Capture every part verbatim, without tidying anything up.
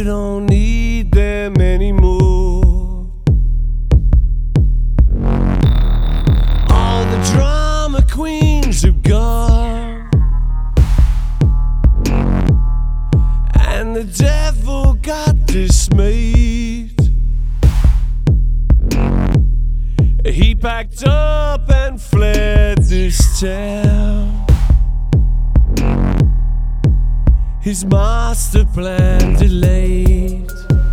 don't need them anymore. All the drama queens are gone, and the devil got dismayed. He packed up and fled this town. His master plan delayed.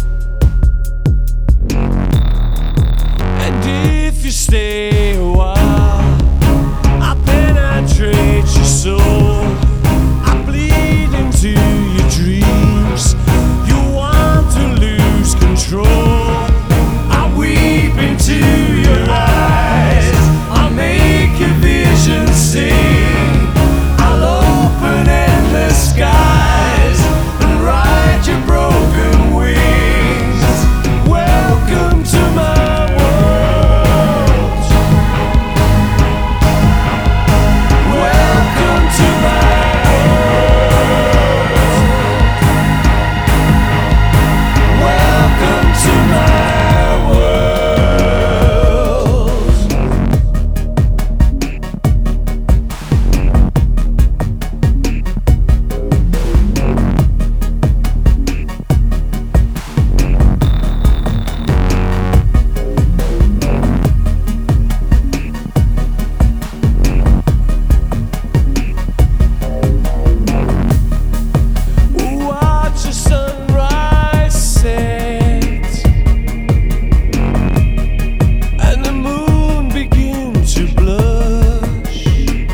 And if you stay a while, I penetrate your soul. I bleed into your dreams. You want to lose control. I weep into your eyes. I'll make your vision sing. I'll open endless skies and ride your broken wings. Welcome to my world. Welcome to my world. Welcome to my world. Watch the sunrise set and the moon begin to blush.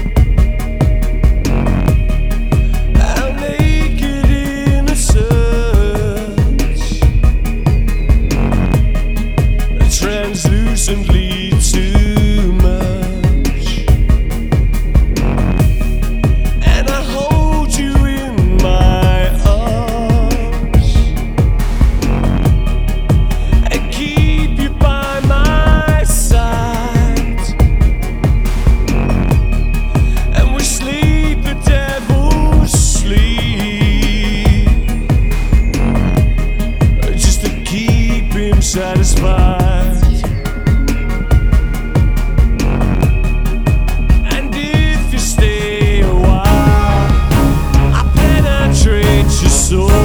How naked innocence, translucently too much. And I hold you in my arms and keep you by my side, and we sleep a devil's sleep, just to keep him satisfied. And if you stay a while, I penetrate your soul.